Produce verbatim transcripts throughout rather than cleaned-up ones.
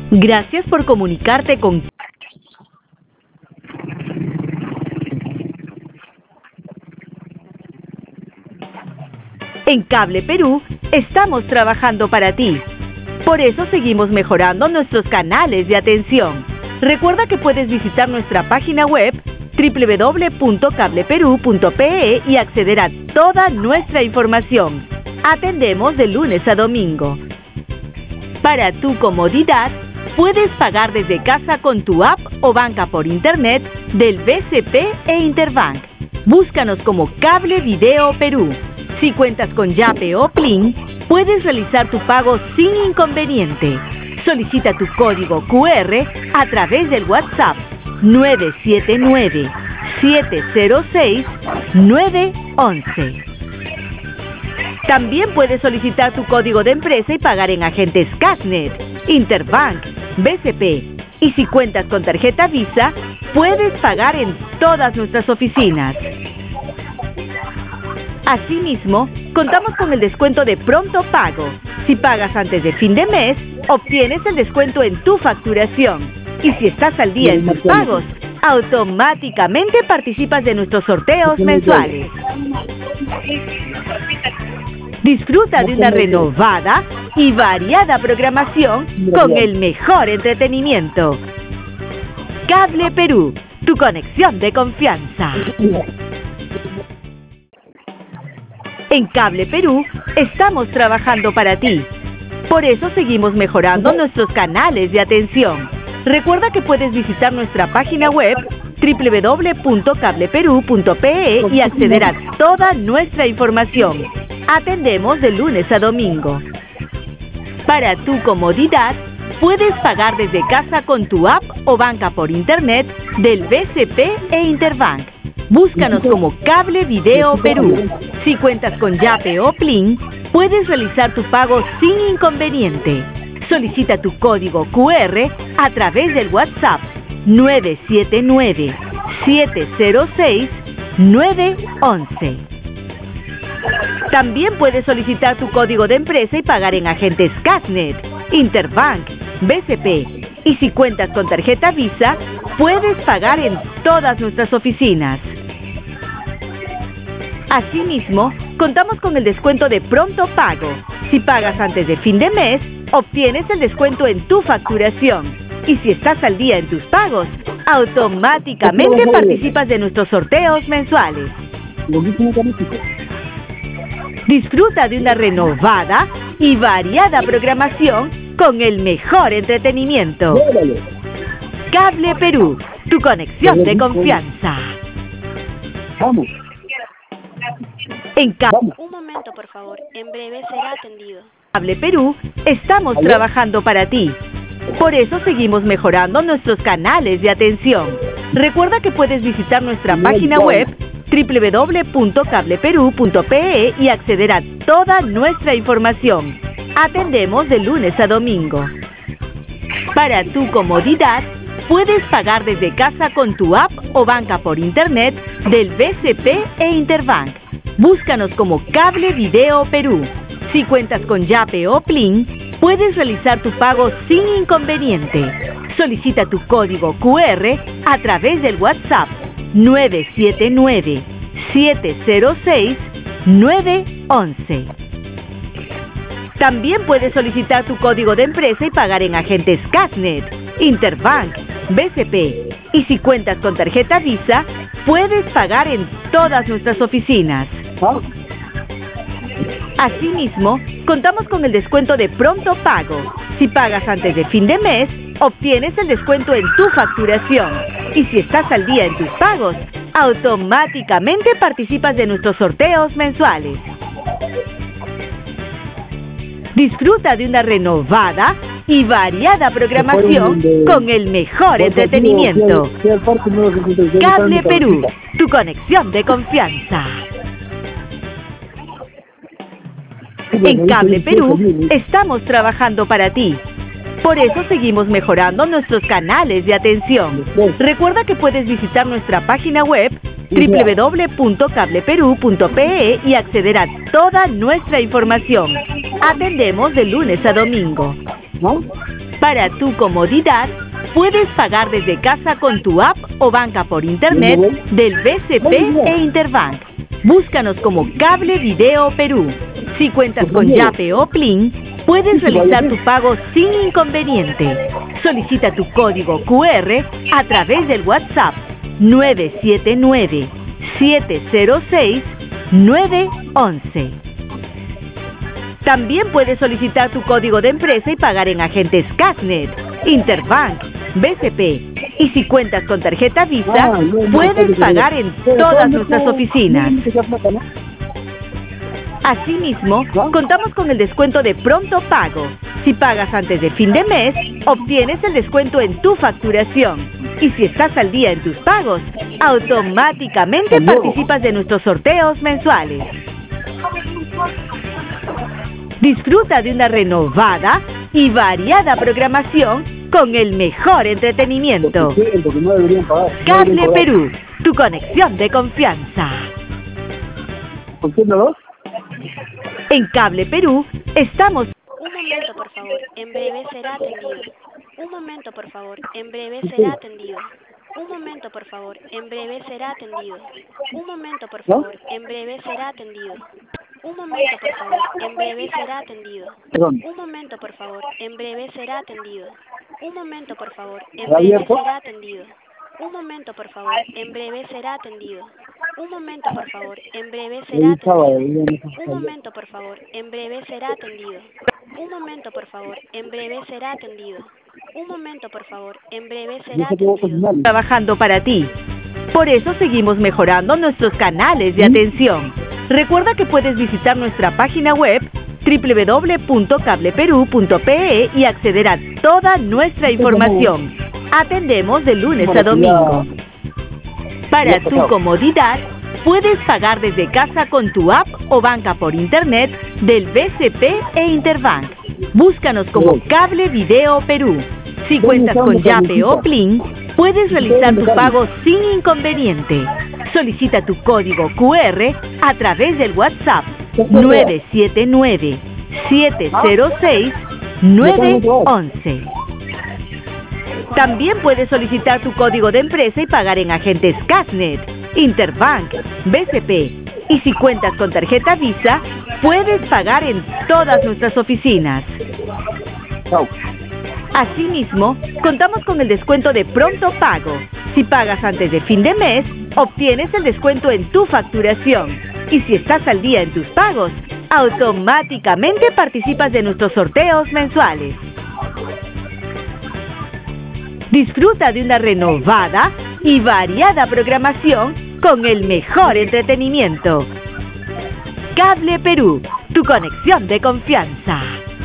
Gracias por comunicarte con... En Cable Perú estamos trabajando para ti. Por eso seguimos mejorando nuestros canales de atención. Recuerda que puedes visitar nuestra página web doble u doble u doble u punto cable perú punto pe e y acceder a toda nuestra información. Atendemos de lunes a domingo. Para tu comodidad, puedes pagar desde casa con tu app o banca por internet del B C P e Interbank. Búscanos como Cable Video Perú. Si cuentas con Yape o Plin, puedes realizar tu pago sin inconveniente. Solicita tu código cu erre a través del WhatsApp nueve siete nueve, siete cero seis, nueve once. También puedes solicitar tu código de empresa y pagar en agentes Cashnet, Interbank, B C P. Y si cuentas con tarjeta Visa, puedes pagar en todas nuestras oficinas. Asimismo, contamos con el descuento de pronto pago. Si pagas antes de fin de mes, obtienes el descuento en tu facturación. Y si estás al día en tus pagos, automáticamente participas de nuestros sorteos mensuales. Disfruta de una renovada y variada programación con el mejor entretenimiento. Cable Perú, tu conexión de confianza. En Cable Perú estamos trabajando para ti. Por eso seguimos mejorando nuestros canales de atención. Recuerda que puedes visitar nuestra página web doble u doble u doble u punto cable perú punto pe e y acceder a toda nuestra información. Atendemos de lunes a domingo. Para tu comodidad, puedes pagar desde casa con tu app o banca por internet del B C P e Interbank. Búscanos como Cable Video Perú. Si cuentas con Yape o Plin, puedes realizar tu pago sin inconveniente. Solicita tu código cu erre a través del WhatsApp nueve siete nueve, siete cero seis, nueve once. También puedes solicitar tu código de empresa y pagar en agentes Cashnet, Interbank, B C P. Y si cuentas con tarjeta Visa, puedes pagar en todas nuestras oficinas. Asimismo, contamos con el descuento de pronto pago. Si pagas antes de fin de mes, obtienes el descuento en tu facturación. Y si estás al día en tus pagos, automáticamente participas de nuestros sorteos mensuales. Disfruta de una renovada y variada programación con el mejor entretenimiento. Cable Perú, tu conexión de confianza. Vamos. En Ca- Un momento, por favor. En breve será atendido. Cable Perú estamos ¿Aló? trabajando para ti. Por eso seguimos mejorando nuestros canales de atención. Recuerda que puedes visitar nuestra Muy página bien. web doble u doble u doble u punto cable perú punto pe e y acceder a toda nuestra información. Atendemos de lunes a domingo. Para tu comodidad, puedes pagar desde casa con tu app o banca por internet del B C P e Interbank. Búscanos como Cable Video Perú. Si cuentas con Yape o Plin, puedes realizar tu pago sin inconveniente. Solicita tu código cu erre a través del WhatsApp nueve siete nueve, siete cero seis, nueve once. También puedes solicitar tu código de empresa y pagar en agentes Cashnet, Interbank, B C P. Y si cuentas con tarjeta Visa, puedes pagar en todas nuestras oficinas. ¿Ah? Asimismo, contamos con el descuento de pronto pago. Si pagas antes de fin de mes, obtienes el descuento en tu facturación. Y si estás al día en tus pagos, automáticamente participas de nuestros sorteos mensuales. Disfruta de una renovada y variada programación con el mejor entretenimiento. Cable Perú, tu conexión de confianza. En Cable Perú estamos trabajando para ti. Por eso seguimos mejorando nuestros canales de atención. Recuerda que puedes visitar nuestra página web doble u doble u doble u punto cable perú punto pe e y acceder a toda nuestra información. Atendemos de lunes a domingo. ¿No? Para Para tu comodidad, puedes pagar desde casa con tu app o banca por internet del B C P e Interbank. Búscanos como Cable Video Perú. Si cuentas con Yape o Plin, puedes realizar tu pago sin inconveniente. Solicita tu código Q R a través del WhatsApp nueve siete nueve, siete cero seis, nueve once. También puedes solicitar tu código de empresa y pagar en agentes Cashnet, Interbank, B C P. Y si cuentas con tarjeta Visa, puedes pagar en todas nuestras oficinas. Asimismo, contamos con el descuento de Pronto Pago. Si pagas antes de fin de mes, obtienes el descuento en tu facturación. Y si estás al día en tus pagos, automáticamente participas de nuestros sorteos mensuales. Disfruta de una renovada y variada programación con el mejor entretenimiento. Cable Perú, tu conexión de confianza. ¿Por qué no? En Cable Perú estamos... Un momento, por favor. En breve será atendido. Un momento, por favor. En breve será atendido. Un momento, por favor. En breve será atendido. Un momento, por favor. En breve será atendido. Un momento, por favor. En breve será atendido. Un momento, por favor. En breve será atendido. Un momento, por favor. En breve será atendido. Un momento, por favor. En breve será atendido. Un momento, por favor. En breve será atendido. Un momento, por favor. En breve será atendido. Un momento, por favor. En breve será atendido. Un momento, por favor. En breve será atendido. Trabajando para ti. Por eso seguimos mejorando nuestros canales de atención. Recuerda que puedes visitar nuestra página web doble u doble u doble u punto cable perú punto p e y acceder a toda nuestra información. Atendemos de lunes a domingo. Para tu comodidad, puedes pagar desde casa con tu app o banca por internet del B C P e Interbank. Búscanos como Cable Video Perú. Si cuentas con Yape o Plin, puedes realizar tu pago sin inconveniente. Solicita tu código Q R a través del WhatsApp nueve siete nueve, siete cero seis, nueve once. También puedes solicitar tu código de empresa y pagar en agentes Cashnet, Interbank, B C P. Y si cuentas con tarjeta Visa, puedes pagar en todas nuestras oficinas. Asimismo, contamos con el descuento de Pronto Pago. Si pagas antes de fin de mes, obtienes el descuento en tu facturación. Y si estás al día en tus pagos, automáticamente participas de nuestros sorteos mensuales. Disfruta de una renovada y variada programación con el mejor entretenimiento. Cable Perú, tu conexión de confianza.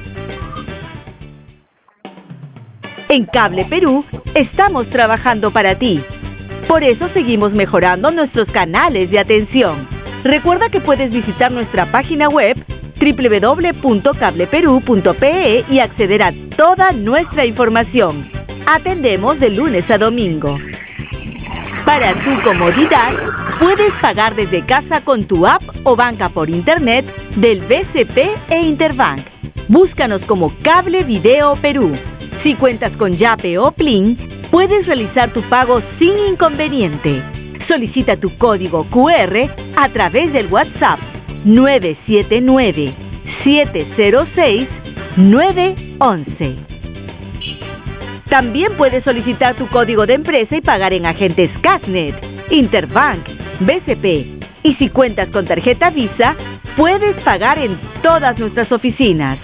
En Cable Perú estamos trabajando para ti. Por eso seguimos mejorando nuestros canales de atención. Recuerda que puedes visitar nuestra página web doble u doble u doble u punto cable perú punto p e y acceder a toda nuestra información. Atendemos de lunes a domingo. Para tu comodidad, puedes pagar desde casa con tu app o banca por internet del B C P e Interbank. Búscanos como Cable Video Perú. Si cuentas con Yape o Plin, puedes realizar tu pago sin inconveniente. Solicita tu código Q R a través del WhatsApp nueve siete nueve, siete cero seis, nueve once. También puedes solicitar tu código de empresa y pagar en agentes Cashnet, Interbank, B C P. Y si cuentas con tarjeta Visa, puedes pagar en todas nuestras oficinas.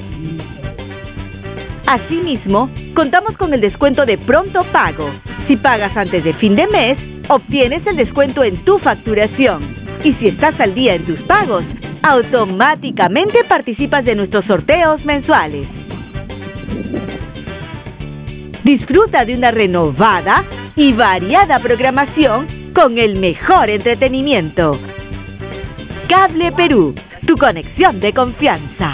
Asimismo, contamos con el descuento de Pronto Pago. Si pagas antes de fin de mes, obtienes el descuento en tu facturación. Y si estás al día en tus pagos, automáticamente participas de nuestros sorteos mensuales. Disfruta de una renovada y variada programación con el mejor entretenimiento. Cable Perú, tu conexión de confianza.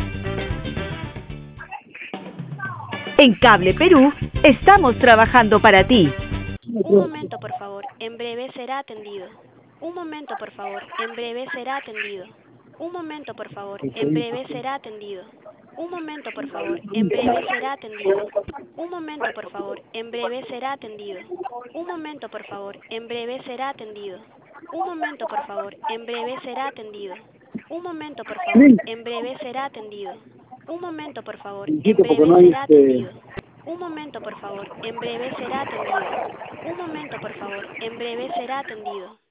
En Cable Perú estamos trabajando para ti. Un momento, por favor. En breve será atendido. Un momento, por favor. En breve será atendido. Un momento, por favor. En breve será atendido. Un momento, por favor. En breve será atendido. Un momento, por favor. En breve será atendido. Un momento, por favor. En breve será atendido. Un momento, por favor. En breve será atendido. Un momento, por favor. Sí, En breve será atendido. Un momento, por favor. En insisto, porque breve no hay será este... atendido. Un momento, por favor. En breve será atendido. Un momento, por favor. En breve será atendido.